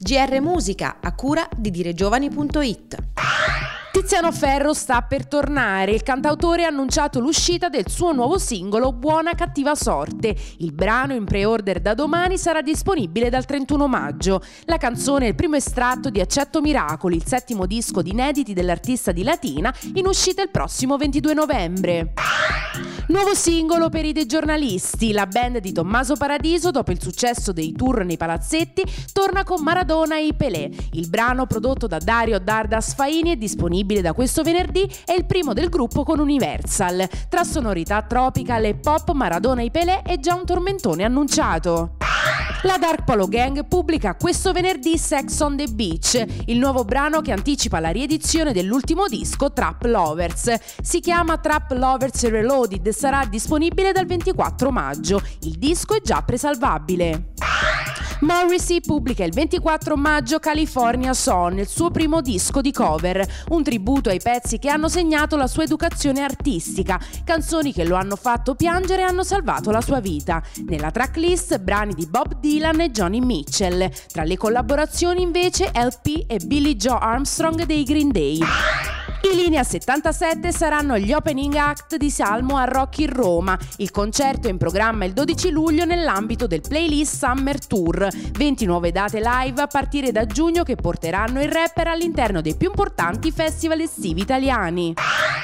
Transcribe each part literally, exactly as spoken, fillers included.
G R Musica, a cura di diregiovani punto it. Tiziano Ferro sta per tornare. Il cantautore ha annunciato l'uscita del suo nuovo singolo Buona cattiva sorte. Il brano, in pre-order da domani, sarà disponibile dal trentuno maggio. La canzone è il primo estratto di Accetto Miracoli, il settimo disco di inediti dell'artista di Latina, in uscita il prossimo ventidue novembre. Nuovo singolo per i dei giornalisti. La band di Tommaso Paradiso, dopo il successo dei tour nei palazzetti, torna con Maradona e i Pelé. Il brano, prodotto da Dario Dardas Faini, è disponibile da questo venerdì, è il primo del gruppo con Universal. Tra sonorità tropical e pop, Maradona e i Pelé è già un tormentone annunciato. La Dark Polo Gang pubblica questo venerdì Sex on the Beach, il nuovo brano che anticipa la riedizione dell'ultimo disco Trap Lovers. Si chiama Trap Lovers Reloaded e sarà disponibile dal ventiquattro maggio. Il disco è già presalvabile. Morrissey pubblica il ventiquattro maggio California Son, il suo primo disco di cover, un tributo ai pezzi che hanno segnato la sua educazione artistica, canzoni che lo hanno fatto piangere e hanno salvato la sua vita. Nella tracklist brani di Bob Dylan e Joni Mitchell, tra le collaborazioni invece L P e Billie Joe Armstrong dei Green Day. I Linea settantasette saranno gli opening act di Salmo a Rock in Roma. Il concerto è in programma il dodici luglio nell'ambito del Playlist Summer Tour. venti nuove date live a partire da giugno che porteranno il rapper all'interno dei più importanti festival estivi italiani.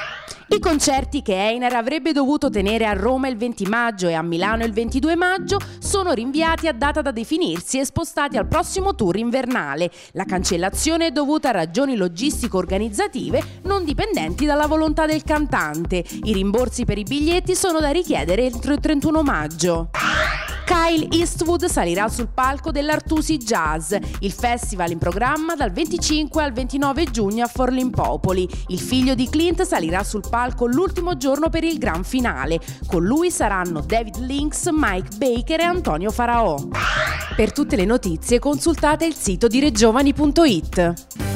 I concerti che Einer avrebbe dovuto tenere a Roma il venti maggio e a Milano il ventidue maggio sono rinviati a data da definirsi e spostati al prossimo tour invernale. La cancellazione è dovuta a ragioni logistico-organizzative non dipendenti dalla volontà del cantante. I rimborsi per i biglietti sono da richiedere entro il trentuno maggio. Kyle Eastwood salirà sul palco dell'Artusi Jazz, il festival in programma dal venticinque al ventinove giugno a Forlimpopoli. Il figlio di Clint salirà sul palco l'ultimo giorno per il gran finale. Con lui saranno David Lynx, Mike Baker e Antonio Faraò. Per tutte le notizie consultate il sito diregiovani punto it.